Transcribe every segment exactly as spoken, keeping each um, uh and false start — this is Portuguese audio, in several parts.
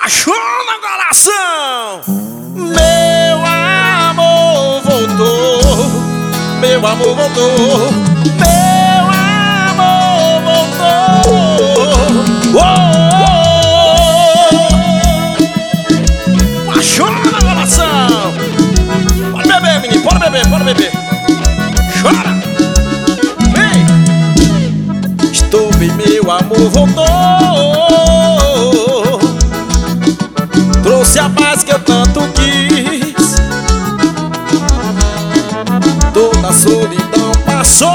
apaixona, coração. Meu amor voltou, meu amor voltou, meu amor voltou. Oh, oh, oh. Apaixona, coração. Pode beber, menino, pode beber, pode beber. Chora. Vem. Estou bem, meu amor voltou. Trouxe a paz que eu tanto quis. Toda a solidão passou.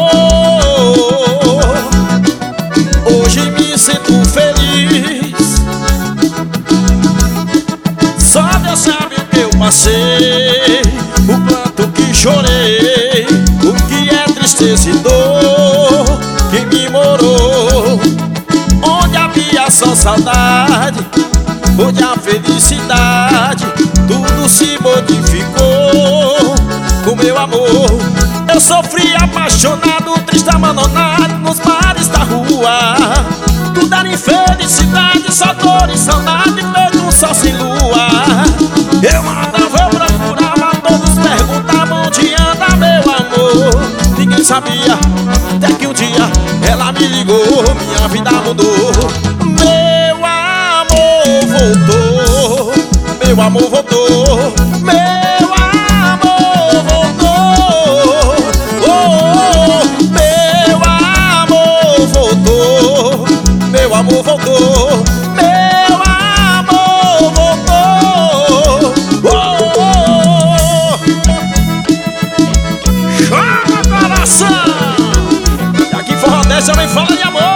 Hoje me sinto feliz. Só Deus sabe o que eu passei, o quanto que chorei, o que é tristeza e dor que me morou. Onde havia só saudade, onde a felicidade, tudo se modificou. Com meu amor eu sofri apaixonado, triste, abandonado nos bares da rua. Tudo era infelicidade, só dor e saudade, feito um sol sem lua. Eu andava, eu procurava, todos perguntavam onde anda meu amor. Ninguém sabia, até que um dia ela me ligou, minha vida mudou. Meu amor voltou, meu amor voltou, meu amor voltou. Oh, oh, meu amor voltou, meu amor voltou, meu amor voltou. Oh, oh, oh. Chama, coração. E aqui em Forró dez também fala de amor.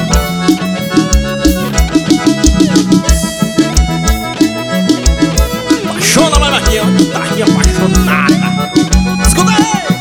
Apaixona, vai Marquinhos, tá aqui apaixonada. Escuta aí.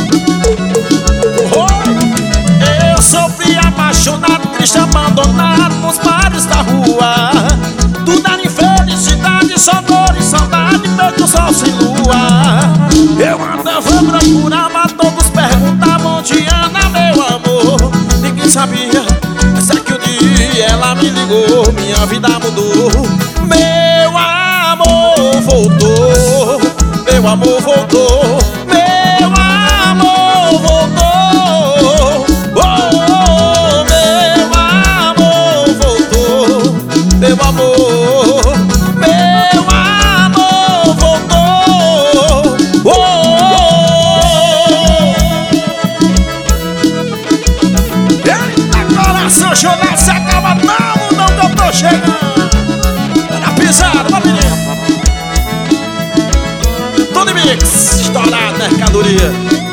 Oh, eu sofri apaixonado, triste, abandonado nos bares da rua. Tudo era infelicidade, só dor e saudade, feito um sol sem lua. Eu andava, procurava, todos perguntavam onde anda meu amor. Ninguém sabia, mas é que um dia ela me ligou, minha vida mudou. Meu amor voltou, meu amor voltou, meu amor voltou. Oh, meu amor voltou, meu amor, meu amor voltou. Oh, oh, oh. Eita, coração, chorar se acaba não, não que eu tô chegando. Era pisada, vai menino. Tudo em mix, estourado, mercadoria.